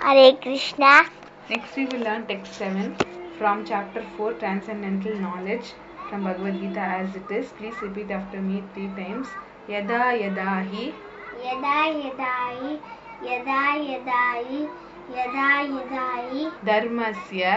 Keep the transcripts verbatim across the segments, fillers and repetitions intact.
Hare Krishna. Next we will learn text seven from chapter four, Transcendental Knowledge, from Bhagavad Gita as it is. Please repeat after me three times. Yada yada hi Yada yada hi Yada yada hi Yada yada hi dharmasya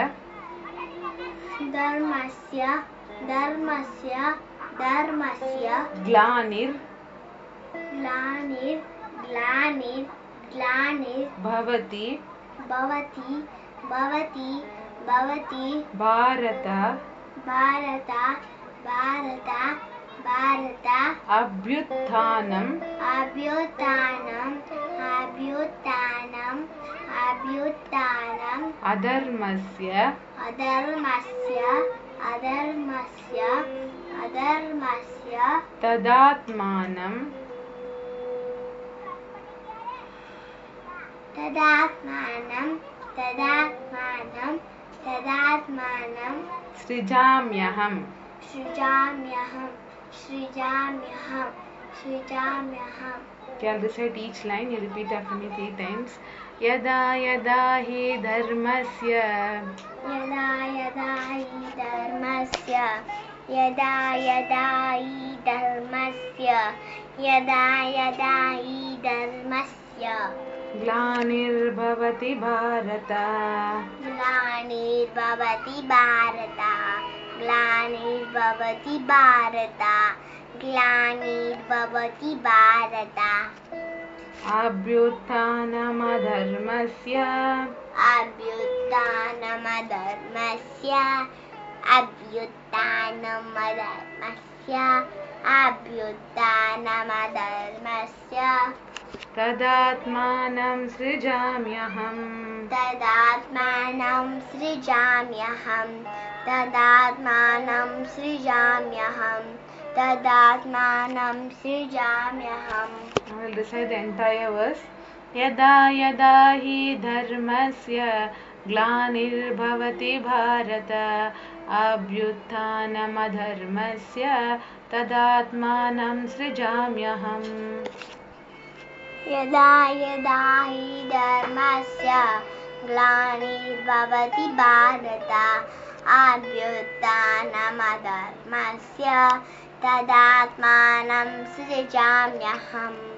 Dharmasya Dharmasya Dharmasya glanir Glanir Glanir Glanir bhavati Bhavati Bhavati Bhavati bharata Bharata Bharata Bharata abhyuthanam Abhyutanam Abhyutanam Abhyutanam adharmasya Adharmasya Adharmasya Adharmasya tadatmanam Tadatmanam Tadatmanam Tadatmanam srijamyaham. Srijamyaham Srijamyaham Srijamyaham. Okay, I'll recite each line. You repeat after me three times. Yada yada hi dharmasya Yada yada hi dharmasya Yada yada hi dharmasya Yada yada hi dharmasya ग्लानिर्भवति भारता Glanirvavati Bharata Glanirvavati Bharata Glanirvavati Bharata अभ्युत्थानमधर्मस्य Abhyuttanamadharmasya Abhyuttanamadharmasya Abhyuttanamadharmasya तदात्मानं सृजाम्यहम् Tadatmanam Srijamyaham Tadatmanam Srijamyaham Tadatmanam Srijamyaham. I will recite the entire verse. यदा यदा हि धर्मस्य ग्लानिर्भवति भारत अभ्युत्थानमधर्मस्य तदात्मानं सृजाम्यहम्. Yada yada hi dharmasya glanirvavati bharata abhyuttanamadharmasya tadatmanam srijamyaham.